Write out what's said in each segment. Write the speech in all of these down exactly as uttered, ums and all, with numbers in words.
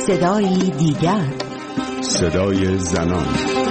صدایی دیگر، صدای زنان.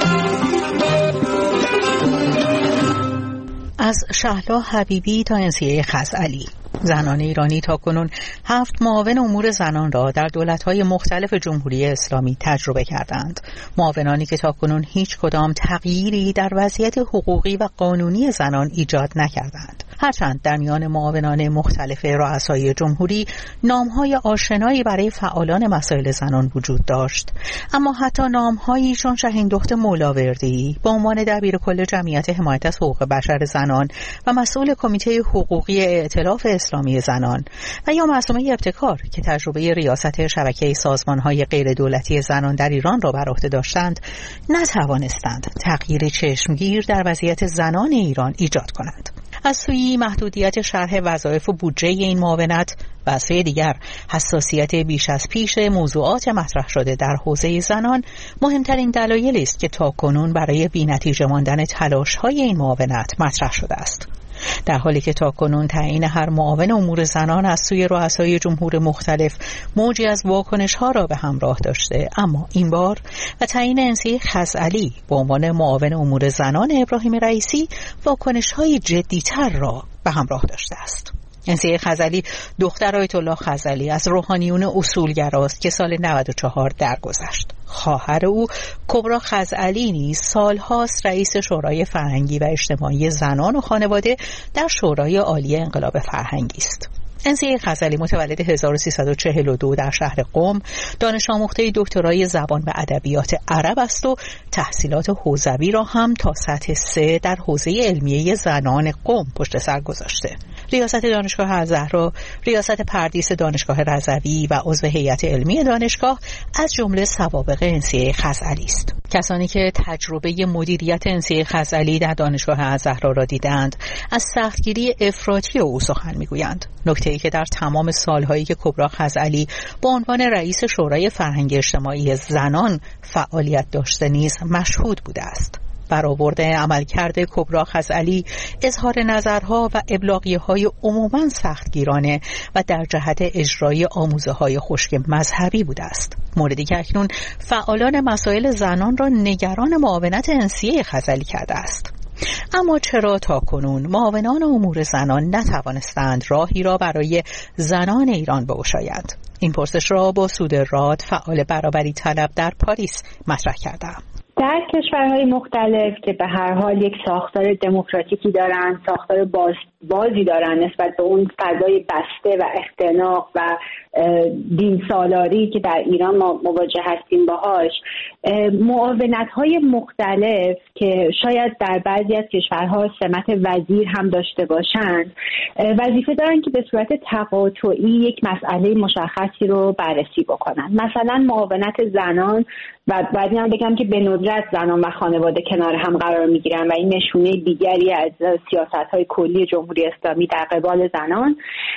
از شهلا حبیبی تا انسیه خزعلی، زنان ایرانی تاکنون هفت معاون امور زنان را در دولت‌های مختلف جمهوری اسلامی تجربه کردند. معاونانی که تاکنون هیچ کدام تغییری در وضعیت حقوقی و قانونی زنان ایجاد نکردند. هرچند در میان معاونان مختلف رؤسای جمهوری نام‌های آشنایی برای فعالان مسائل زنان وجود داشت، اما حتی نام‌هایی چون شهین دخت مولاوردی به عنوان دبیرکل جمعیت حمایت از حقوق بشر زنان و مسئول کمیته حقوقی ائتلاف اسلامی زنان و یا معصومه ابتکار که تجربه ریاست شبکه سازمان‌های غیر دولتی زنان در ایران را بر عهده داشتند، نتوانستند تغییر چشمگیر در وضعیت زنان ایران ایجاد کنند. از سوی محدودیت شرح وظایف و بودجه این معاونت و از سوی دیگر حساسیت بیش از پیش موضوعات مطرح شده در حوزه زنان، مهمترین دلایلی است که تاکنون برای بی‌نتیجه ماندن تلاش‌های این معاونت مطرح شده است. در حالی که تاکنون تعیین هر معاون امور زنان از سوی رؤسای جمهور مختلف موجی از واکنش‌ها را به همراه داشته، اما این بار و تعیین انسیه خزعلی به عنوان معاون امور زنان ابراهیم رئیسی واکنش‌های جدی‌تر را به همراه داشته است. انسیه خزعلی دختر آیت الله خزعلی از روحانیون اصولگراست که سال نود و چهار درگذشت. خواهر او کبرا خزعلی نیز سالهاست رئیس شورای فرهنگی و اجتماعی زنان و خانواده در شورای عالی انقلاب فرهنگی است. انسیه خزعلی متولد هزار و سیصد و چهل و دو در شهر قم، دانش آموخته دکترای زبان و ادبیات عرب است و تحصیلات حوزوی را هم تا سطح سه در حوزه علمیه زنان قم پشت سر گذاشته. ریاست دانشگاه الزهرا، ریاست پردیس دانشگاه رضوی و عضو هیئت علمی دانشگاه از جمله سوابق انسیه خزعلی است. کسانی که تجربه مدیریت انسیه خزعلی در دانشگاه الزهرا را دیدند، از سختگیری افراطی او سخن میگویند. نکته‌ای که در تمام سالهایی که کبرا خزعلی به عنوان رئیس شورای فرهنگ اجتماعی زنان فعالیت داشته نیز مشهود بوده است. برآورده عملکرد کبرا خزعلی اظهار نظرها و ابلاغیه‌های عموماً سختگیرانه و در جهت اجرای آموزه‌های خشک مذهبی بوده است، موردی که اکنون فعالان مسائل زنان را نگران معاونت انسیه خزعلی کرده است. اما چرا تاکنون معاونان امور زنان نتوانستند راهی را برای زنان ایران بگشایند؟ این پرسش را با سودراد، فعال برابری طلب در پاریس مطرح کردم. در کشورهای مختلف که به هر حال یک ساختار دموکراتیکی دارن، ساختار باز بازی دارن نسبت به اون فضای بسته و اختناق و دین سالاری که در ایران ما مواجه هستیم باهاش، معاونت‌های مختلف که شاید در بعضی از کشورها سمت وزیر هم داشته باشند، وظیفه دارن که به صورت تقاطعی یک مسئله مشخصی رو بررسی بکنن. مثلا معاونت زنان، و باید هم بگم که به ندرت زنان و خانواده کنار هم قرار میگیرن و این نشونه دیگری از سیاست‌های کلی جمهوری اسلامی در قبال زنان.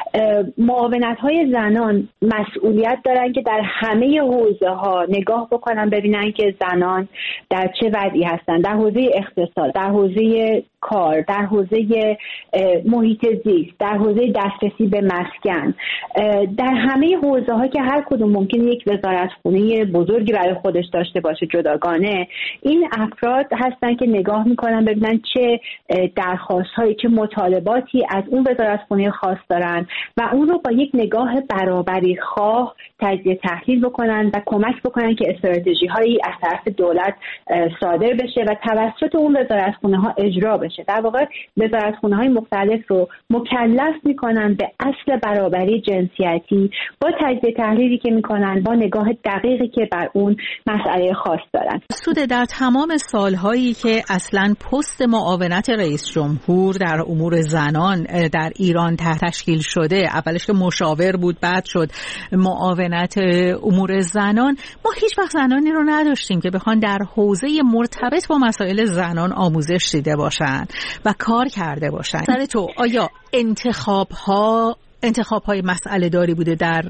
معاونت‌های زنان مسئولیت دارن که در همه حوزه‌ها نگاه بکنن، ببینن که زنان در چه وضعی هستن، در حوزه اقتصاد، در حوزه کار، در حوزه محیط زیست، در حوزه دسترسی به مسکن، در همه حوزه‌ها که هر کدوم ممکنه یک وزارتخونه بزرگی برای خودش داشته باشه جداگانه، این افراد هستن که نگاه میکنن ببینن چه درخواست‌هایی، چه مطالباتی از اون وزارتخونه خاص دارن و اون رو با یک نگاه برابری خواه تجزیه تحلیل بکنن و کمک بکنن که استراتژی‌هایی از طرف دولت صادر بشه و توسط اون وزارتخونه‌ها اجرا بشه. در واقع وزارتخونه‌های مختلف رو مکلف میکنن به اصل برابری جنسیتی با تجزیه تحلیلی که میکنن، با نگاه دقیقی که بر اون مسئله خاص دارن. سوده، در تمام سالهایی که اصلا پست معاونت رئیس جمهور در امور زنان در ایران تشکیل شده، اولش که مشاور بود، بعد شد معاونت امور زنان، ما هیچ وقت زنانی رو نداشتیم که بخوان در حوزه مرتبط با مسائل زنان آموزش دیده باشن و کار کرده باشن. نظر تو آیا انتخاب ها انتخاب های مسئله داری بوده در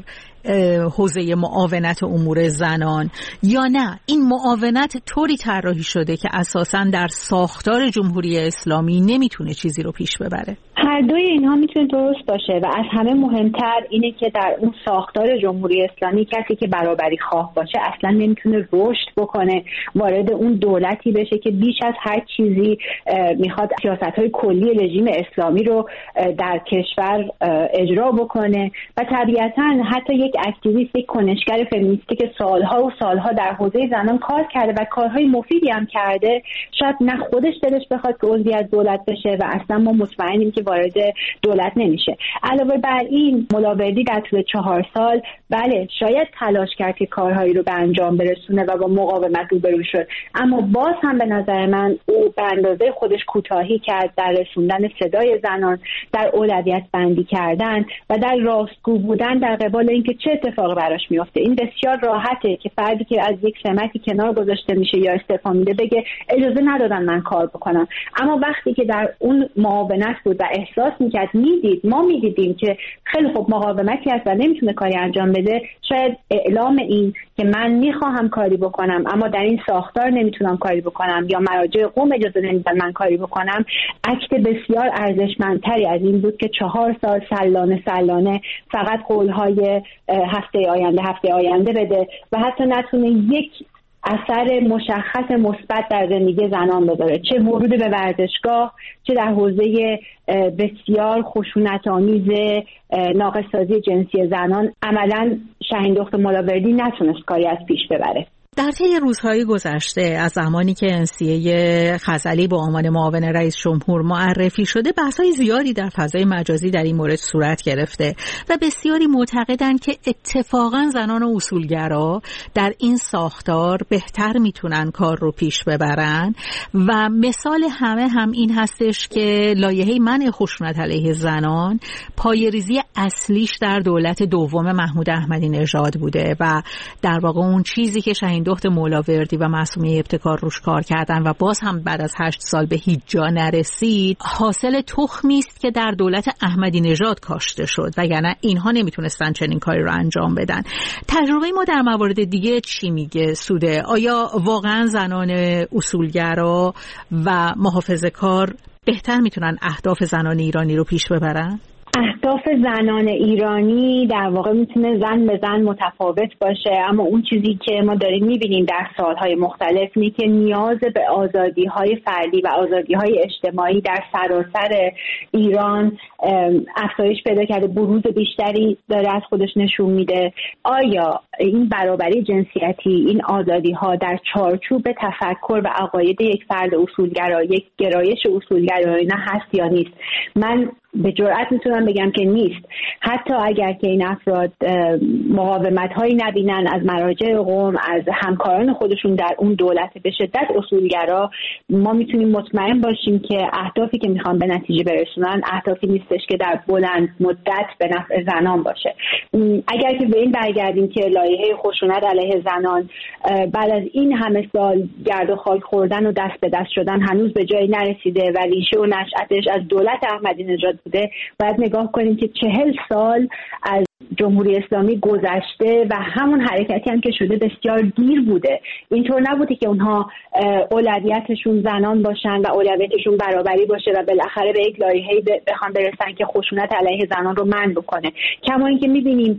حوزه معاونت امور زنان یا نه این معاونت طوری طراحی شده که اساساً در ساختار جمهوری اسلامی نمیتونه چیزی رو پیش ببره؟ هر دوی اینها میتونه درست باشه و از همه مهمتر اینه که در اون ساختار جمهوری اسلامی کسی که برابری خواه باشه اصلا نمیتونه رشد بکنه، وارد اون دولتی بشه که بیش از هر چیزی میخواد سیاست‌های کلی رژیم اسلامی رو در کشور اجرا بکنه. و طبیعتاً حتی یک اکتیویست، یک کنشگر فمینیستی که سالها و سالها در حوزه زنان کار کرده و کارهای مفیدی هم کرده، شاید نه خودش دلش بخواد که عضوی از دولت بشه و اصلا ما مطمئنیم که وارد دولت نمیشه. علاوه بر این ملاوردی در طول چهار سال بله شاید تلاش کرد که کارهایی رو به انجام برسونه و با مقاومت روبرو شد، اما باز هم به نظر من او به اندازه خودش کوتاهی کرد در رسوندن صدای زنان، در اولویت بندی کردن و در راستگو بودن در قبال اینکه چه اتفاقی براش میفته. این بسیار راحته که فردی که از یک سمتی کنار گذاشته میشه یا استعفا میده بگه اجازه ندادن من کار بکنم، اما وقتی که در اون معاونت بود و احساس میکرد، میدید ما میدیدیم که خیلی خوب مقاومتی هست و نمیتونه کاری انجام بده، شاید اعلام این که من میخواهم کاری بکنم اما در این ساختار نمیتونم کاری بکنم یا مراجع قوم اجازه نمیدن من کاری بکنم، اکت بسیار ارزشمندتری از این بود که چهار سال سلانه سلانه فقط قولهای هفته آینده هفته آینده بده و حتی نتونه یک اثر مشخص مثبت در زندگی زنان بذاره، چه ورود به ورزشگاه، چه در حوزه بسیار خشونت‌آمیز ناقص‌سازی جنسی زنان. عملاً شاهین دخت ملاوردی نتونست کاری از پیش ببره. در طی روزهای گذشته از زمانی که انسیه خزعلی به عنوان معاون رئیس جمهور معرفی شده، بحث‌های زیادی در فضای مجازی در این مورد صورت گرفته و بسیاری معتقدند که اتفاقاً زنان اصولگرا در این ساختار بهتر میتونن کار رو پیش ببرن و مثال همه هم این هستش که لایحه منع خشونت علیه زنان پایه‌ریزی اصلیش در دولت دوم محمود احمدی نژاد بوده و در واقع اون چیزی که شاهین دخت ملاوردی و معصومه ابتکار روش کار کردن و باز هم بعد از هشت سال به هیچ جا نرسید، حاصل تخمی است که در دولت احمدی نژاد کاشته شد و یعنی اینها نمیتونستن چنین کاری رو انجام بدن. تجربه ما در موارد دیگه چی میگه سوده؟ آیا واقعا زنان اصولگرا و محافظه‌کار بهتر میتونن اهداف زنان ایرانی رو پیش ببرن؟ اهداف زنان ایرانی در واقع میتونه زن به زن متفاوت باشه، اما اون چیزی که ما داریم میبینیم در سالهای مختلف اینه که نیاز به آزادی‌های فردی و آزادی‌های اجتماعی در سراسر ایران افزایش پیدا کرده، بروز بیشتری داره از خودش نشون میده. آیا این برابری جنسیتی، این آزادی‌ها در چارچوب تفکر و عقاید یک فرد اصولگرا، یک گرایش اصولگرایانه هست یا نیست؟ من به جرئت میتونم بگم که نیست. حتی اگر که این افراد مقاومت هایی نبینن از مراجع قوم، از همکاران خودشون در اون دولت به شدت اصولگرا، ما میتونیم مطمئن باشیم که اهدافی که میخوان به نتیجه برسونن اهدافی نیستش که در بلند مدت به نفع زنان باشه. اگر که به این برگردیم که لایحه خشونت علیه زنان بعد از این همه سال گرد و خاک خوردن و دست به دست شدن هنوز به جایی نرسیده و ریشه و نشأتش از دولت احمدی نژاد بوده، باید نگاه کنیم که چهل سال از جمهوری اسلامی گذشته و همون حرکتی هم که شده بسیار دیر بوده. اینطور نبوده که اونها اولویتشون زنان باشن و اولویتشون برابری باشه و بالاخره به یک لایحه‌ای بخوان برسن که خشونت علیه زنان رو منع بکنه. کما اینکه می‌بینیم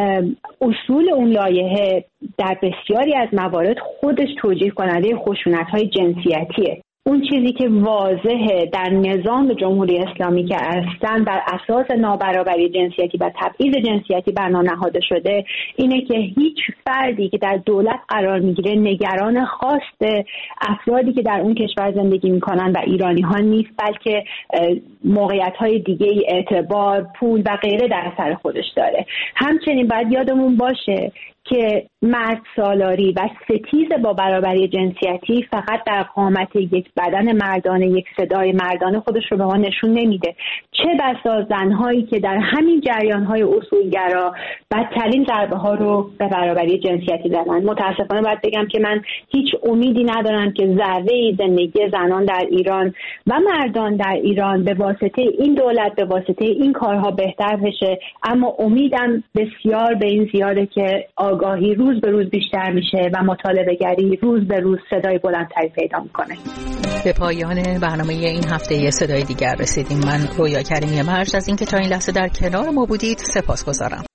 اصول اون لایحه در بسیاری از موارد خودش توجیه کننده خشونت‌های جنسیتیه. اون چیزی که واضحه در نظام جمهوری اسلامی که اصلا بر اساس نابرابری جنسیتی و تبعیض جنسیتی بنا نهاده شده اینه که هیچ فردی که در دولت قرار میگیره نگران خواست افرادی که در اون کشور زندگی میکنن و ایرانی ها نیست، بلکه موقعیت های دیگه، اعتبار، پول و غیره در سر خودش داره. همچنین باید یادمون باشه که مرد سالاری و ستیز با برابری جنسیتی فقط در قامت یک بدن مردانه، یک صدای مردانه خودش رو به ما نشون نمیده. چه بسا زنهایی که در همین جریانهای اصولگرا بدترین ضربه ها رو به برابری جنسیتی زدن. متاسفانه باید بگم که من هیچ امیدی ندارم که ذره زندگی زنان در ایران و مردان در ایران به واسطه این دولت، به واسطه این کارها بهتر بشه، اما امیدم بسیار به این زیاده که آگاهی روز به روز بیشتر میشه و مطالبه گری روز به روز صدای بلندتری پیدا میکنه. به پایان برنامه این هفته صدای دیگر رسیدیم. من رویا کریمی مرج از اینکه تا این لحظه در کنار ما بودید سپاسگزارم.